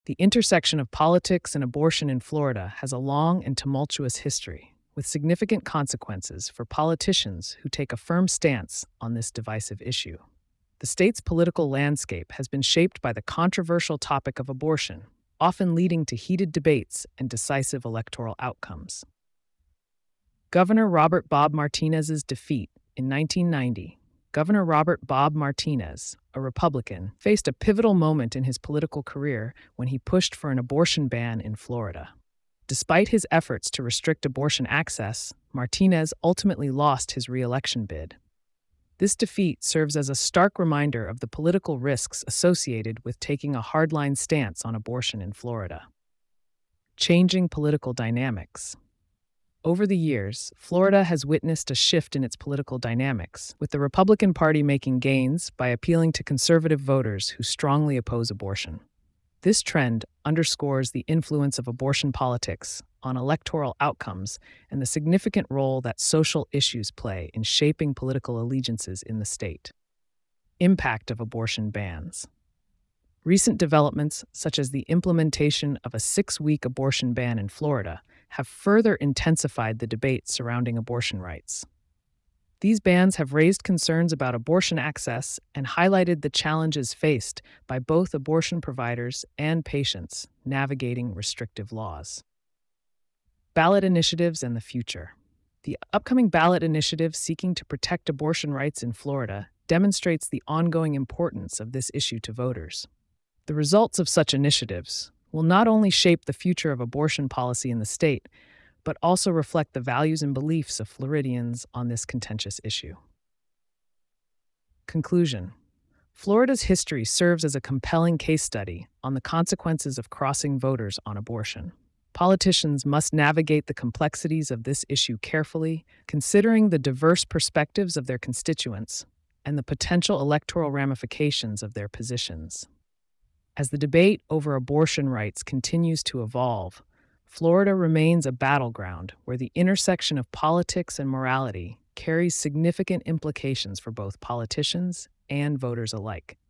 The intersection of politics and abortion in Florida has a long and tumultuous history, with significant consequences for politicians who take a firm stance on this divisive issue. The state's political landscape has been shaped by the controversial topic of abortion, often leading to heated debates and decisive electoral outcomes. Governor Robert Bob Martinez's defeat in 1990. Governor Robert Bob Martinez, a Republican, faced a pivotal moment in his political career when he pushed for an abortion ban in Florida. Despite his efforts to restrict abortion access, Martinez ultimately lost his re-election bid. This defeat serves as a stark reminder of the political risks associated with taking a hardline stance on abortion in Florida. Changing political dynamics. Over the years, Florida has witnessed a shift in its political dynamics, with the Republican Party making gains by appealing to conservative voters who strongly oppose abortion. This trend underscores the influence of abortion politics on electoral outcomes and the significant role that social issues play in shaping political allegiances in the state. Impact of abortion bans. Recent developments, such as the implementation of a 6-week abortion ban in Florida, have further intensified the debate surrounding abortion rights. These bans have raised concerns about abortion access and highlighted the challenges faced by both abortion providers and patients navigating restrictive laws. Ballot initiatives and the future. The upcoming ballot initiative seeking to protect abortion rights in Florida demonstrates the ongoing importance of this issue to voters. The results of such initiatives will not only shape the future of abortion policy in the state, but also reflect the values and beliefs of Floridians on this contentious issue. Conclusion. Florida's history serves as a compelling case study on the consequences of crossing voters on abortion. Politicians must navigate the complexities of this issue carefully, considering the diverse perspectives of their constituents and the potential electoral ramifications of their positions. As the debate over abortion rights continues to evolve, Florida remains a battleground where the intersection of politics and morality carries significant implications for both politicians and voters alike.